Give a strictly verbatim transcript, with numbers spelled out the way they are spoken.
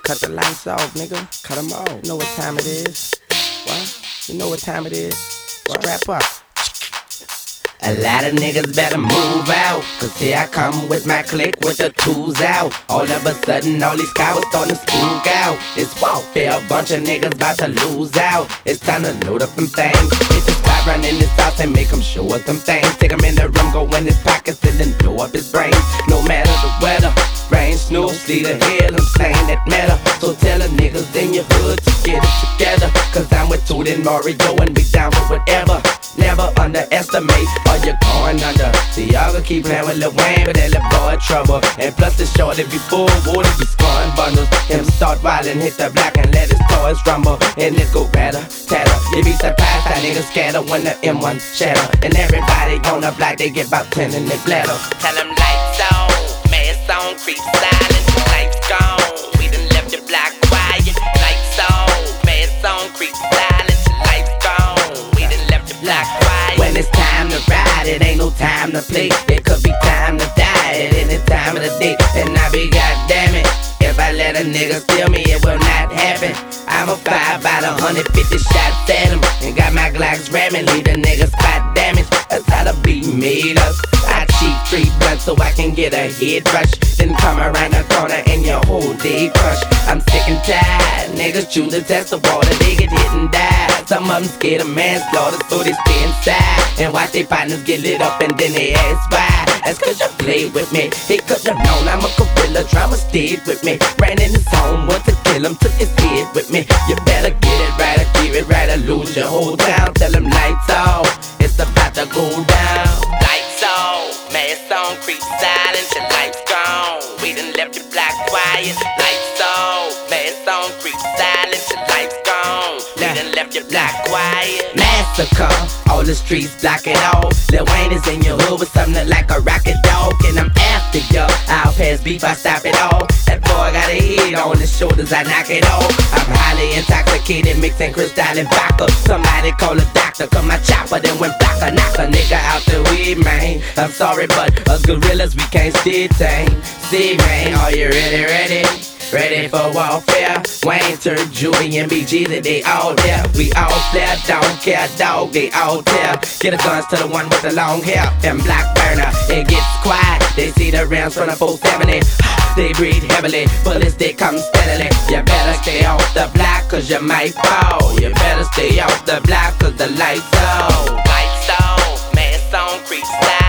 Cut the lights off, nigga. Cut them off. You know what time it is? What? You know what time it is? Strap up. A lot of niggas better move out, cause here I come with my clique with the tools out. All of a sudden all these cowards starting to spook out. It's warfare, a bunch of niggas about to lose out. It's time to load up them things. Hit the spot, run in this house and make them show us them things. Take them in the room, go in his pockets and then blow up his brains. No matter the weather, rain, snow, sleet, or hail, I'm saying that matter. So tell the niggas in your hood to get it together, cause I'm with Toot and Mario and we down for whatever. Never underestimate or you're going under. See, y'all gonna keep playing with Lil Wayne, but that little boy trouble. And plus the shorty be full water, be scoring bundles. Him start wildin', hit the block and let his toys rumble. And it go ratter, tatter. You be surprised how niggas scatter when the M one shatter. And everybody on the block, they get about ten in their bladder. Tell them lights on, mask on, creep silent, lights gone. We done left your block quiet. Lights on, mask on, creep silent, lights gone. We done left your block quiet. When it's time to ride, it ain't no time to play. It could be time to die at any time of the day. And I be goddamn it, if I let a nigga steal me, it will not happen. I'ma fire about one hundred fifty shots at him, and got my Glocks ramming, leave the nigga spot damage. That's how the beat made us. I cheat three blunts so I can get a head rush, then come around the corner and your whole day crush. I'm sick and tired, niggas choose to test the water, they get hit and die. Some of them scared of manslaughter, so they stay inside and watch their partners get lit up and then they ask why. That's cause you played with me. He could've known I'm a gorilla, drama stayed with me. Ran in his home, want to kill him, took his head with me. You better get it right or keep it right or lose your whole town. Tell him lights off, it's about to go down. Lights on, mask on, creep silent, your lights gone. We done left your block quiet. Lights on, mask on, creep silent, your lights gone. We done left your block quiet. Massacre, all the streets block it off. Lil Wayne is in your hood with something like a rocket dog, and I'm after ya. I'll pass beef, I stop it all. That boy got a head on his shoulders, I knock it off. I'm highly intoxicated, mixing crystal and vodka. Somebody call a doctor, cause my chopper then went blocker. Knock a nigga out the weed, man. I'm sorry, but us gorillas, we can't stay tame. See, man, are you ready, ready? Ready for warfare? Wayne, Turk, Judy, and B G, that they all there. We all flare, don't care, dog, they all there. Get the guns to the one with the long hair and black burner. It gets quiet, they see the rounds from the four seventy. They breathe heavily, bullets they come steadily. You better stay off the block, cause you might fall. You better stay off the block, cause the lights on. Lights on, mask on, creep silent.